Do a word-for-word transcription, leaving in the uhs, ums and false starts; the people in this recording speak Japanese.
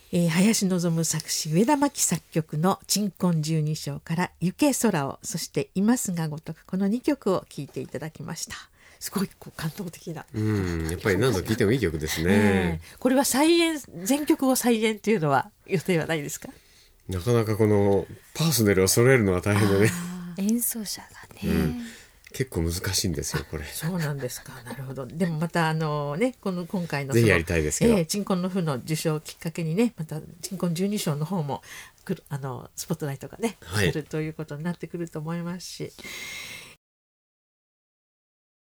えー、林望作詞、上田真希作曲の鎮魂十二章から行け空を、そして今すがごとく、このにきょくを聴いていただきました。すごいこう感動的な、 うん、やっぱり何度聴いてもいい曲ですね、 えー、これは再演、全曲を再演というのは予定はないですか？ なかなかこのパーソネルを揃えるのは大変でね演奏者がね、 うん、結構難しいんですよこれ。 そうなんですか。なるほど。でもまたあのね、この今回のぜひやりたいですけど、 えー、鎮魂の譜の受賞をきっかけにね、また鎮魂十二章の方も来る、あのスポットライトがね、 はい、 来るということになってくると思いますし、